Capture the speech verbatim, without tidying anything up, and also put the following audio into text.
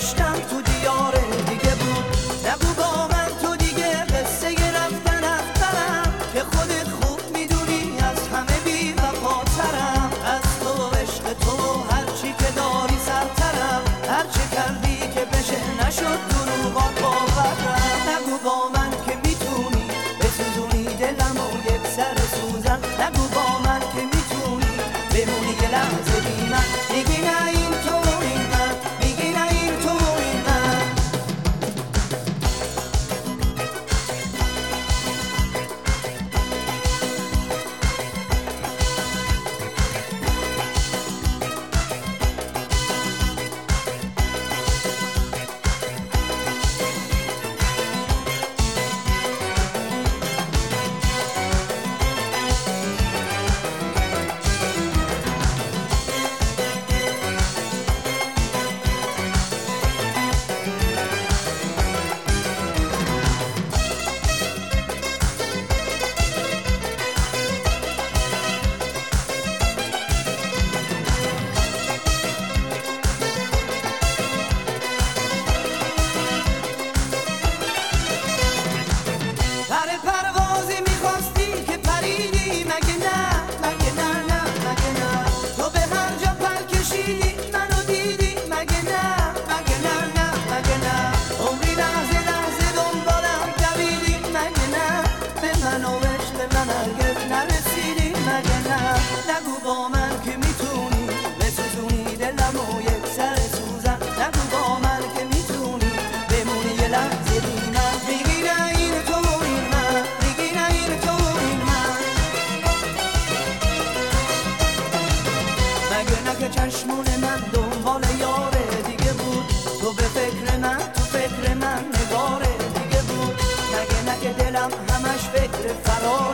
داشتم تو دیار دیگه بود. نگو با من تو دیگه قصه رفتن رفتنم که خودت خوب میدونی از همه بی وفاترم. از تو عشق تو هرچی که داری سرترم، هرچی کردی که بشه نشد دروغات باورم. نگو با من که میتونی بسوزونی دلم و یک سر سوزن. نگو با من که میتونی بمونی یه لحظه بی من. میگی نه این تو این من، میگی نه این تو این من. پروازی میخواستی که پریدی مگه نه، مگه نه نه مگه نه. تو به هر جا پر کشیدی منو دیدی مگه نه، مگه نه نه مگه نه. عمری لحظه لحظه دنبالم دویدی مگه نه. به من و عشق من هرگز نرسیدی مگه نه. نگو با من که میتونی بسوزونی دلم و یک سر سوزن. نگو با من که میتونی بمونی یه لحظه بی من. میگی نه این تو این من، میگی نه این تو این من. مگه نه که چشمون من دنبال یار دیگه بود. تو به فکر من، تو فکر من نگار دیگه بود. مگه نه که دلم همش فکر فرار